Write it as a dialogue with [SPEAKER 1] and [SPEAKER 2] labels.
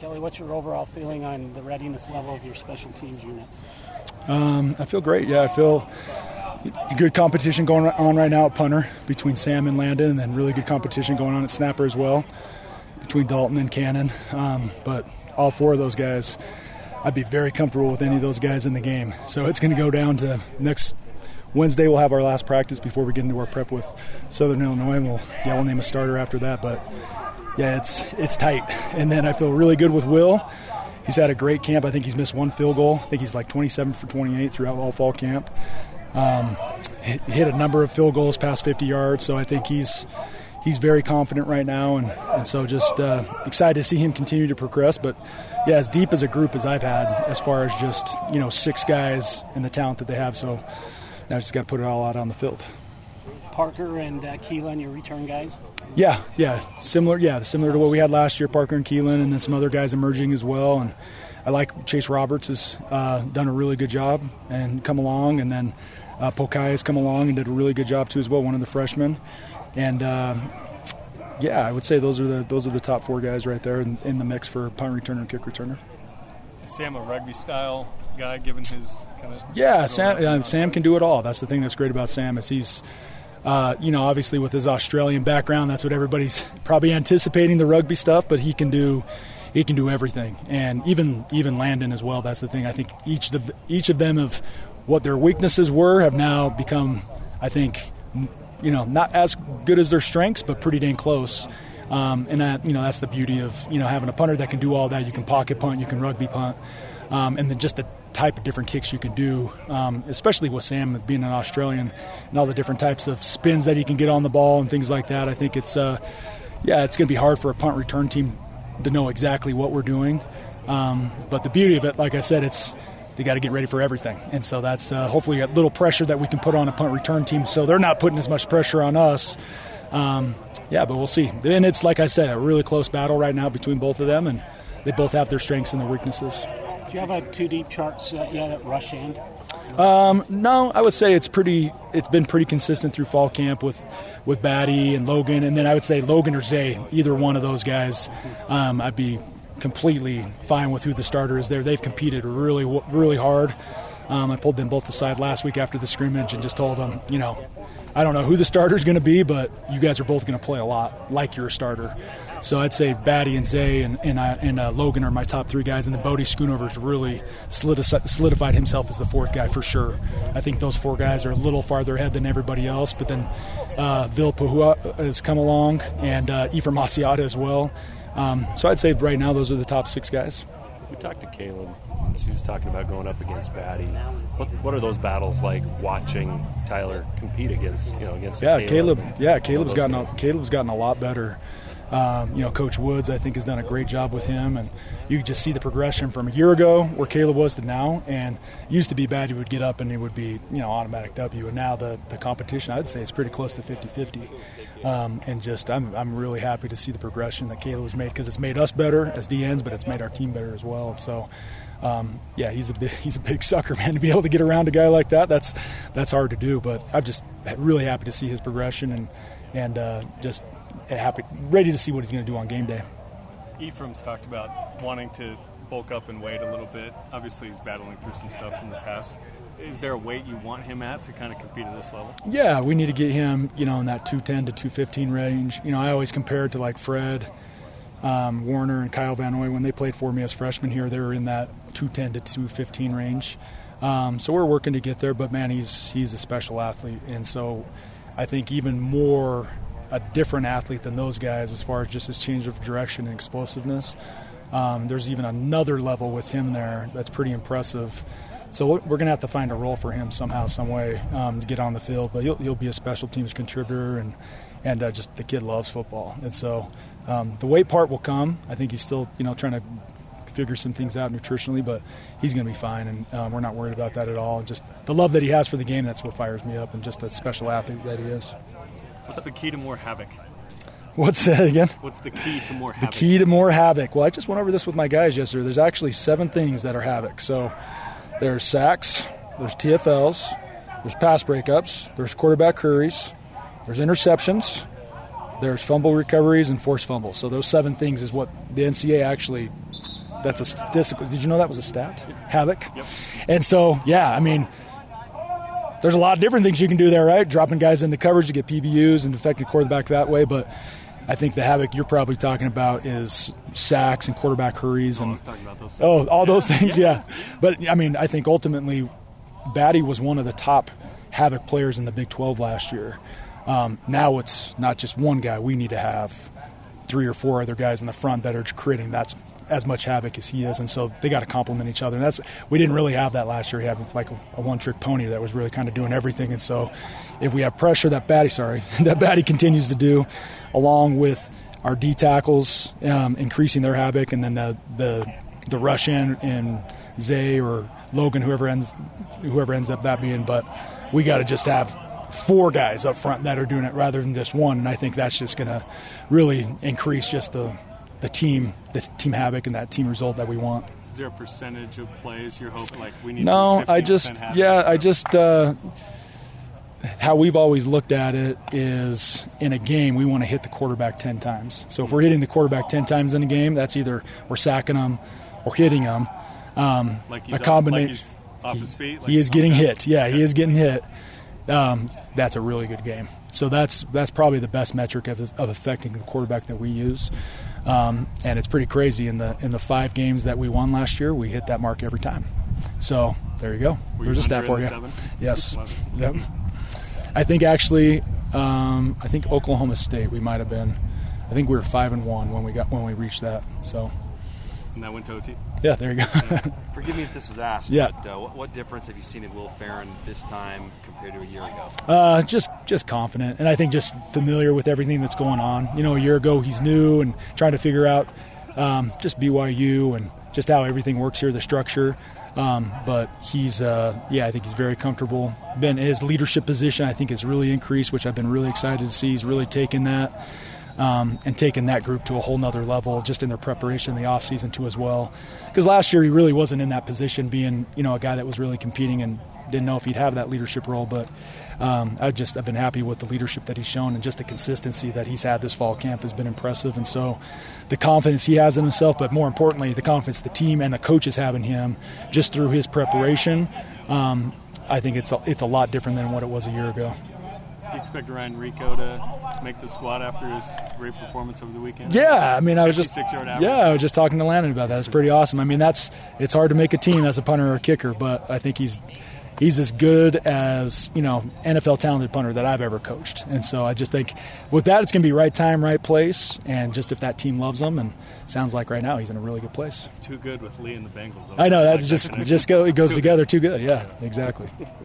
[SPEAKER 1] Kelly, what's your overall feeling on the readiness level of your special teams units?
[SPEAKER 2] I feel great. Yeah, I feel good competition going on right now at punter between Sam and Landon, and then really good competition going on at snapper as well between Dalton and Cannon. But all four of those guys, I'd be very comfortable with any of those guys in the game. So it's going to go down to next Wednesday. We'll have our last practice before we get into our prep with Southern Illinois, and we'll name a starter after that. But yeah, it's tight. And then I feel really good with Will. He's had a great camp. I think he's missed one field goal. I think he's like 27 for 28 throughout all fall camp. Hit a number of field goals past 50 yards, so I think he's very confident right now, and so just excited to see him continue to progress. But yeah, as deep as a group as I've had, as far as just 6 guys and the talent that they have. So now I just got to put it all out on the field.
[SPEAKER 1] Parker and Keelan, your return guys?
[SPEAKER 2] Yeah, similar to what we had last year. Parker and Keelan, and then some other guys emerging as well. And I like Chase Roberts has done a really good job and come along, and then Pokai has come along and did a really good job too as well, one of the freshmen. And I would say those are the top 4 guys right there in the mix for punt returner and kick returner.
[SPEAKER 3] Is Sam a rugby style guy given his kind of?
[SPEAKER 2] Yeah, Sam can do it all. That's the thing that's great about Sam is he's obviously with his Australian background, that's what everybody's probably anticipating, the rugby stuff, but he can do everything. And even Landon as well. That's the thing. I think each of them of what their weaknesses were have now become, I think, not as good as their strengths, but pretty dang close. And that's the beauty of having a punter that can do all that. You can pocket punt, you can rugby punt, and then just the type of different kicks you can do, especially with Sam being an Australian and all the different types of spins that he can get on the ball and things like that. I think it's going to be hard for a punt return team to know exactly what we're doing. But the beauty of it, like I said, they got to get ready for everything. And so that's hopefully a little pressure that we can put on a punt return team so they're not putting as much pressure on us. But we'll see. And it's, like I said, a really close battle right now between both of them, and they both have their strengths and their weaknesses.
[SPEAKER 1] Do you have a 2-deep chart yet at rush end?
[SPEAKER 2] No, I would say it's been pretty consistent through fall camp with Batty and Logan, and then I would say Logan or Zay, either one of those guys, I'd be completely fine with who the starter is there. They've competed really, really hard. I pulled them both aside last week after the scrimmage and just told them, I don't know who the starter is going to be, but you guys are both going to play a lot like you're a starter. So I'd say Batty and Zay and Logan are my top 3 guys, and then Bodie Schoonover's really solidified himself as the 4th guy for sure. I think those 4 guys are a little farther ahead than everybody else, but then Vil Pahua has come along, and Ephraim Asiata as well. So I'd say right now those are the top 6 guys.
[SPEAKER 4] We talked to Caleb. She was talking about going up against Batty. What are those battles like? Watching Tyler compete against
[SPEAKER 2] Caleb. Caleb's gotten a lot better. Coach Woods, I think, has done a great job with him, and you can just see the progression from a year ago where Caleb was to now. And it used to be Batty would get up and it would be automatic W, and now the competition, I'd say, it's pretty close to 50-50. And just I'm really happy to see the progression that Caleb has made, because it's made us better as DNs, but it's made our team better as well. So he's a big sucker, man. To be able to get around a guy like that, that's hard to do. But I'm just really happy to see his progression and just ready to see what he's going to do on game day.
[SPEAKER 3] Ephraim's talked about wanting to bulk up and weight a little bit. Obviously, he's battling through some stuff in the past. Is there a weight you want him at to kind of compete at this level? Yeah,
[SPEAKER 2] we need to get him, in that 210 to 215 range. I always compare it to like Fred, Warner, and Kyle Van Noy. When they played for me as freshmen here, they were in that 210 to 215 range. So we're working to get there, but man, he's a special athlete, and so I think even more a different athlete than those guys as far as just his change of direction and explosiveness. There's even another level with him there that's pretty impressive. So we're going to have to find a role for him somehow, some way to get on the field. But he'll be a special teams contributor, and just the kid loves football. And so the weight part will come. I think he's still trying to figure some things out nutritionally, but he's going to be fine, and we're not worried about that at all. And just the love that he has for the game, that's what fires me up, and just that special athlete that he is.
[SPEAKER 3] What's the key to more havoc?
[SPEAKER 2] What's that again?
[SPEAKER 3] What's the key to more havoc?
[SPEAKER 2] The key to more havoc. Well, I just went over this with my guys yesterday. There's actually 7 things that are havoc. So there's sacks, there's TFLs, there's pass breakups, there's quarterback hurries, there's interceptions, there's fumble recoveries, and forced fumbles. So those 7 things is what the NCAA actually that's a statistical. Did you know that was a stat?
[SPEAKER 3] Yep.
[SPEAKER 2] Havoc.
[SPEAKER 3] Yep.
[SPEAKER 2] And so, yeah, I mean, there's a lot of different things you can do there, right? Dropping guys into coverage to get PBUs and affecting quarterback that way. But I think the havoc you're probably talking about is sacks and quarterback hurries.
[SPEAKER 3] I
[SPEAKER 2] And
[SPEAKER 3] was talking about those.
[SPEAKER 2] all those things, yeah. But, I mean, I think ultimately Batty was one of the top havoc players in the Big 12 last year. Now it's not just one guy. We need to have 3 or 4 other guys in the front that are creating that's as much havoc as he is, and so they got to complement each other. And we didn't really have that last year. We had like a one-trick pony that was really kind of doing everything. And so if we have pressure that Batty continues to do, along with our D tackles increasing their havoc, and then the rush in Zay or Logan, whoever ends up that being, but we got to just have 4 guys up front that are doing it rather than just one, and I think that's just going to really increase just the team havoc and that team result that we want.
[SPEAKER 3] Is there a percentage of plays you're hoping like we need?
[SPEAKER 2] No,
[SPEAKER 3] 15%
[SPEAKER 2] I just how we've always looked at it is in a game we want to hit the quarterback 10 times. So if we're hitting the quarterback 10 times in a game, that's either we're sacking them or hitting them.
[SPEAKER 3] Like
[SPEAKER 2] a combination.
[SPEAKER 3] Like he's off his feet. Like
[SPEAKER 2] he is getting hit. Yeah, he is getting hit. That's a really good game. So that's probably the best metric of affecting the quarterback that we use. And it's pretty crazy. In the 5 games that we won last year, we hit that mark every time. So there you go. There's a stat for you.
[SPEAKER 3] 7?
[SPEAKER 2] Yes. Yep. I think actually, I think Oklahoma State we might have been. I think we were 5-1 when we reached that. So.
[SPEAKER 3] And that went to OT.
[SPEAKER 2] Yeah, there you go.
[SPEAKER 5] Forgive me if this was asked,
[SPEAKER 2] yeah.
[SPEAKER 5] But what difference have you seen in Will Farron this time compared to a year ago?
[SPEAKER 2] Just confident, and I think just familiar with everything that's going on. You know, a year ago he's new and trying to figure out just BYU and just how everything works here, the structure. But he's, I think he's very comfortable. His leadership position, I think, has really increased, which I've been really excited to see. He's really taken that. And taking that group to a whole nother level just in their preparation in the offseason too as well. Because last year he really wasn't in that position being, a guy that was really competing and didn't know if he'd have that leadership role. But I've been happy with the leadership that he's shown, and just the consistency that he's had this fall camp has been impressive. And so the confidence he has in himself, but more importantly, the confidence the team and the coaches have in him just through his preparation, I think it's a lot different than what it was a year ago.
[SPEAKER 3] Do you expect Ryan Rico to make the squad after his great performance over the weekend?
[SPEAKER 2] Yeah, I mean, I was just
[SPEAKER 3] 56-yard average.
[SPEAKER 2] I was just talking to Landon about that. It's pretty awesome. I mean, it's hard to make a team as a punter or a kicker, but I think he's as good as NFL talented punter that I've ever coached. And so I just think with that, it's going to be right time, right place, and just if that team loves him, and it sounds like right now he's in a really good place.
[SPEAKER 3] It's too good with Lee and the Bengals.
[SPEAKER 2] I know, that's it goes together too good. Yeah, exactly.